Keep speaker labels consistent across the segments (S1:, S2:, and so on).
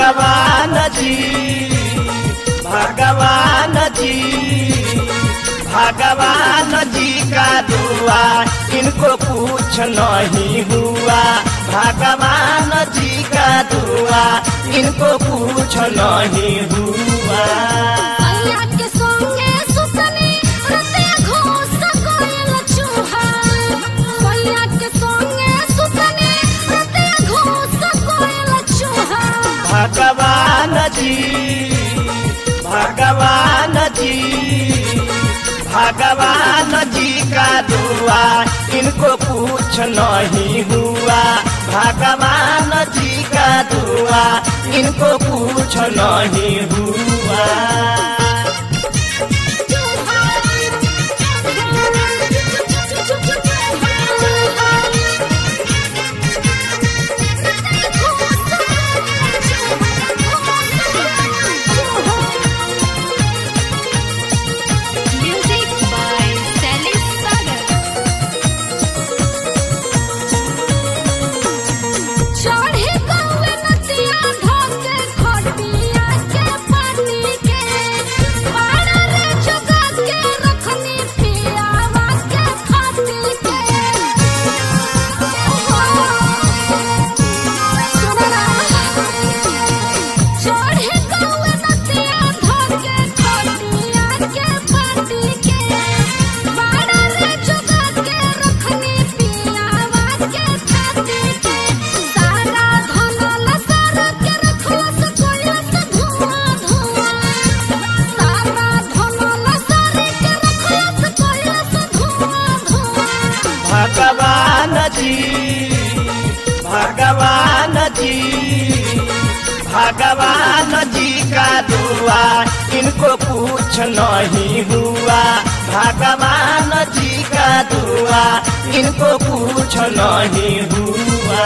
S1: भगवान जी भगवान जी भगवान जी का दुआ इनको कुछ नहीं हुआ। भगवान जी का दुआ इनको कुछ नहीं हुआ। भगवान जी भगवान जी भगवान जी का दुआ इनको कुछ नहीं हुआ। भगवान जी का दुआ इनको कुछ नहीं हुआ। भगवान जी भगवान जी भगवान जी का दुआ इनको कुछ नहीं हुआ। भगवान जी का दुआ इनको कुछ नहीं हुआ।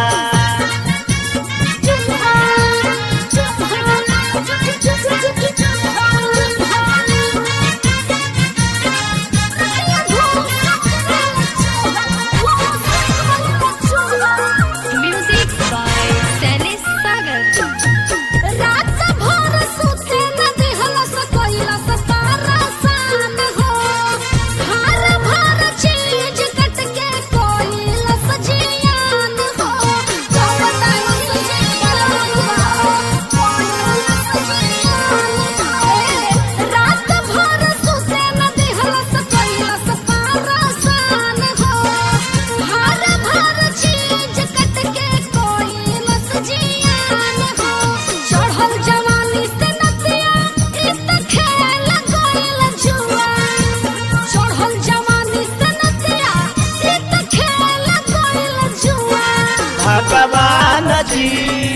S1: भगवान जी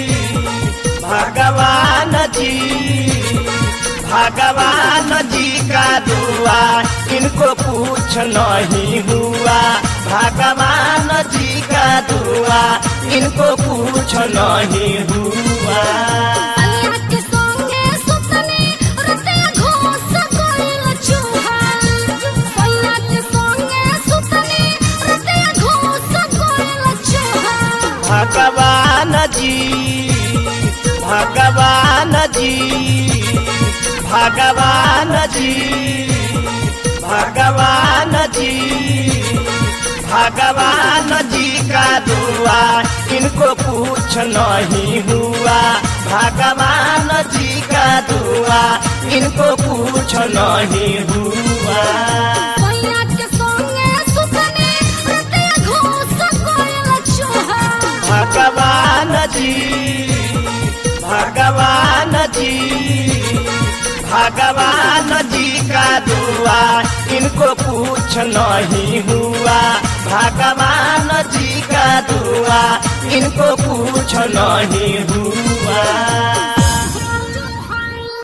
S1: भगवान जी भगवान जी का दुआ इनको कुछ नहीं हुआ। भगवान जी का दुआ इनको कुछ नहीं हुआ। भगवान जी भगवान जी भगवान जी भगवान जी भगवान जी का दुआ इनको कुछ नहीं हुआ। भगवान जी का दुआ इनको कुछ नहीं हुआ। भगवान जी भगवान जी भगवान जी का दुआ इनको कुछ नहीं हुआ। भगवान जी का दुआ इनको कुछ नहीं